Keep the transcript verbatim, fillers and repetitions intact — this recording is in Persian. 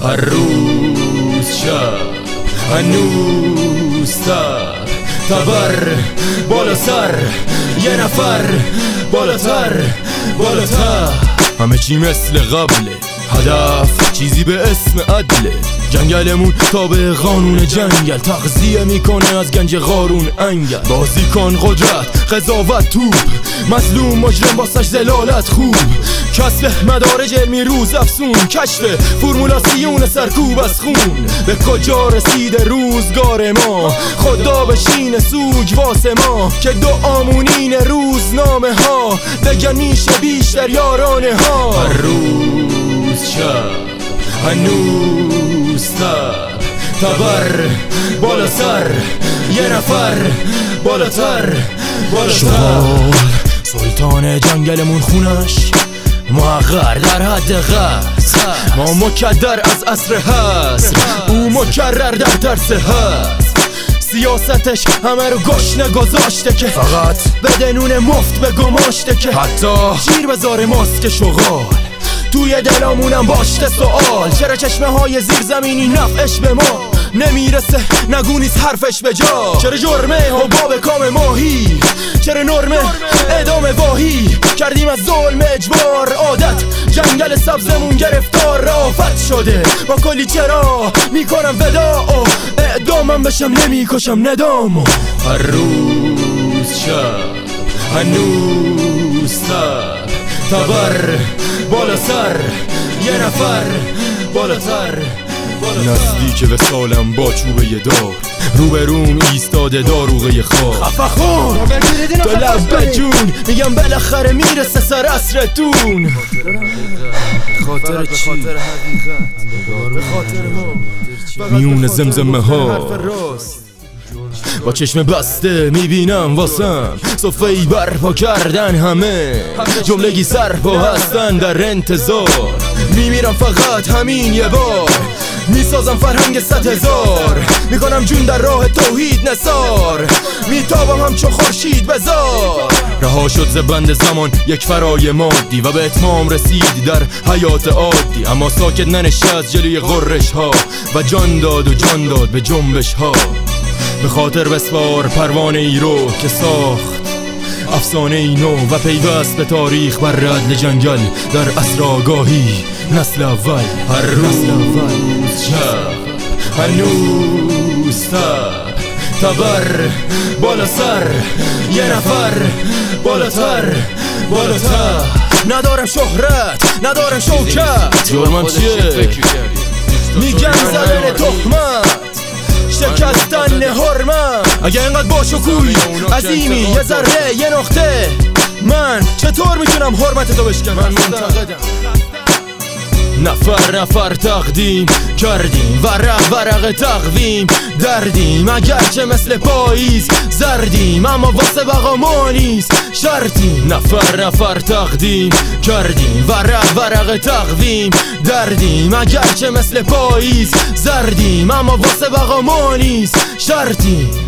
هر روز شب هنوز تب تبر بالا سر یه نفر بالاتر بالاتر همه چی مثل قبله هدف چیزی به اسم عدله جنگلمون تابع قانون جنگل تغذیه میکنه از گنج قارون انگل بازی کن قدرت قضاوت توپ مظلوم مجرم واسش زلالت خوب کسب مدارج علمی روز افسون کشف فرمولاسیون سرکوب از خون به کجا رسیده روزگار ما خدا بشین سوگ واسه ما که دعامونین روزنامه ها بگن میشه بیشتر یارانه ها هر روز شب هنوز تب تبر بالا سر یه نفر بالاتر بالاتر سلطان جنگلمون خونش محقر در حد قصد ما مکدر از عصر هست او مکرر در ترس هست سیاستش همه رو گشنه گذاشته که فقط بدنون مفت به گماشته که حتی شیر بذاره ماسک شغال توی دلامونم باشته سوال چرا چشمه های زیر زمینی نفعش به ما نمیرسه نگو نیست حرفش به جا چرا جرمه حباب کام ماهی چرا نرمه اعدام واهی کردیم از ظلم اجبار عادت جنگل سبزمون گرفتار آفت شده با کلی چرا میکنم ودا اعدامم بشم نمیکشم ندامو هر روز شب هنوز تب تبر بالا سر یه نفر بالاتر نزدیک به سالم با چوبه دار روبروم ایستاده داروغه خواب خفه خون تو لب جون میگم بالاخره میرسه سر عصرتون خاطر چی؟ به خاطر ما میون زمزمه ها با چشم بسته میبینم واسم صفه‌ای برپا کردن همه جملگی سرپا هستن در انتظار میمیرم فقط همین یه بار میسازم فرهنگ صد هزار میکنم جون در راه توحید نثار میتابم همچون خورشید بزار رها شد ز بند زمان یک فرای مادی و به اتمام رسید در حیات عادی اما ساکت ننشست جلوی غرش ها و جان داد و جان داد به جنبش ها به خاطر بسپار پروانه ای رو که ساخت افسانه ای نو و پیوست به تاریخ بر ردل جنگل در عصر آگاهی نسل اول هر روز شب هنوز تب تبر بالا سر یه نفر بالاتر بالاتر ندارم شهرت ندارم شوکت جرمم چیه میگم زدن تهمت شکستن حرمت اگه اینقدر با شکوهی عظیمی یه ذره یه نقطه من چطور میتونم حرمت تو بشکنم من منتقدم نفر نفر تقدیم کردیم ورق ورق تقویم دردیم اگرچه مثل پاییز زردیم اما واسه بقا ما نیست شرطیم نفر نفر تقدیم کردیم ورق ورق تقویم دردیم اگرچه مثل پاییز زردیم اما واسه بقا ما نیست شرطیم